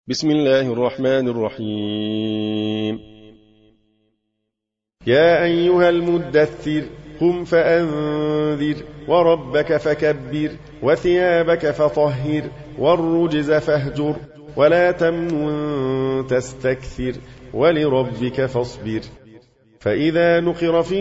بسم الله الرحمن الرحيم. يا أيها المدثر قم فأنذر وربك فكبر وثيابك فطهر والرجز فاهجر ولا تمنن تستكثر ولربك فاصبر. فإذا نقر في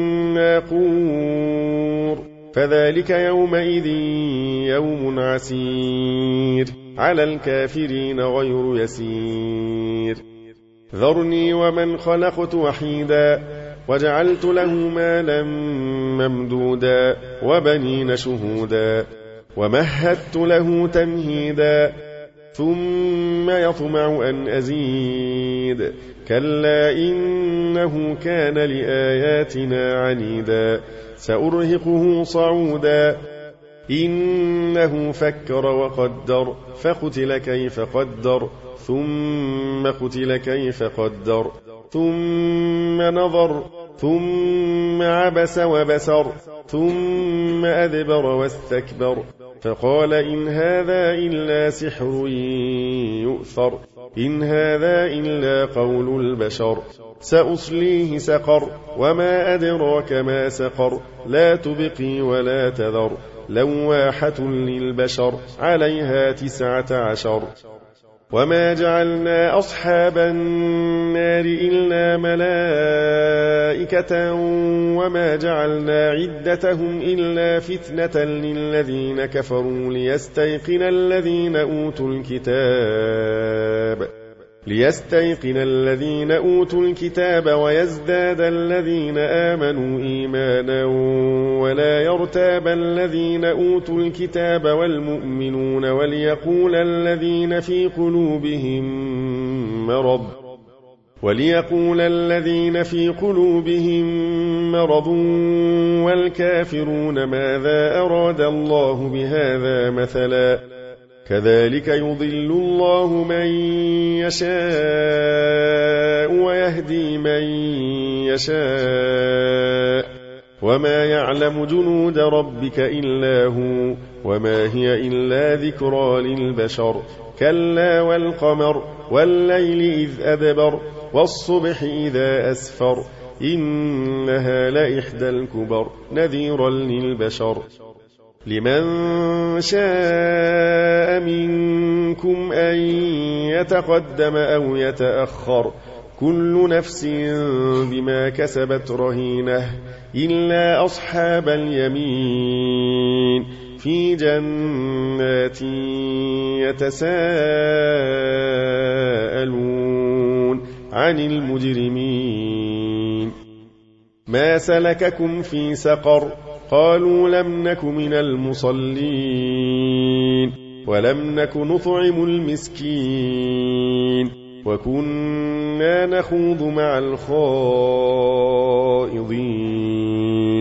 الناقور فذلك يومئذ يوم عسير على الكافرين غير يسير. ذرني ومن خلقت وحيدا وجعلت له مالا ممدودا وبنين شهودا ومهدت له تمهيدا ثم يطمع أن أزيد كلا إنه كان لآياتنا عنيدا سأرهقه صعودا إنه فكر وقدر فقتل كيف قدر ثم قتل كيف قدر ثم نظر ثم عبس وبسر ثم أدبر واستكبر فقال إن هذا إلا سحر يؤثر إن هذا إلا قول البشر سأصليه سقر وما أدراك ما سقر لا تبقي ولا تذر لواحة للبشر عليها 19. وما جعلنا أصحاب النار إلا ملائكة وما جعلنا عدتهم إلا فتنة للذين كفروا ليستيقن الذين أوتوا الكتاب ويزداد الذين آمنوا إيمانا ولا يرتاب الذين أوتوا الكتاب والمؤمنون وليقول الذين في قلوبهم مرض والكافرون ماذا أراد الله بهذا مثلا كذلك يضل الله من يشاء ويهدي من يشاء وما يعلم جنود ربك إلا هو وما هي إلا ذكرى للبشر كلا والقمر والليل إذ أدبر والصبح إذا أسفر إنها لإحدى الكبر نذيرا للبشر لمن شاء منكم أن يتقدم أو يتأخر كل نفس بما كسبت رهينة إلا أصحاب اليمين في جنات يتساءلون عن المجرمين ما سلككم في سقر قالوا لم نك من المصلين ولم نك نطعم المسكين وكنا نخوض مع الخائضين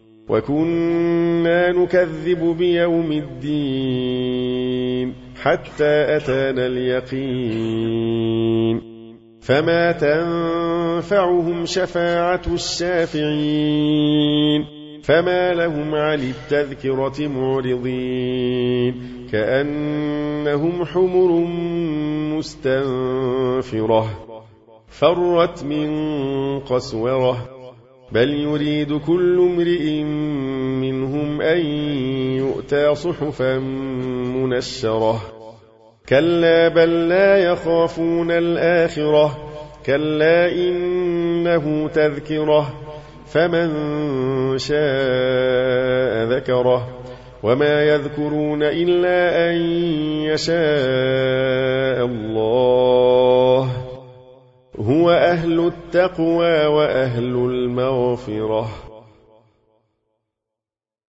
وكنا نكذب بيوم الدين حتى أتانا اليقين فما تنفعهم شفاعة الشافعين فما لهم عن التذكرة معرضين كأنهم حمر مستنفرة فرت من قسورة بل يريد كل امرئ منهم أن يؤتى صحفا منشرة كلا بل لا يخافون الآخرة كلا إنه تذكرة فمن شاء ذكره وما يذكرون إلا أن يشاء الله هو أهل التقوى وأهل المغفرة.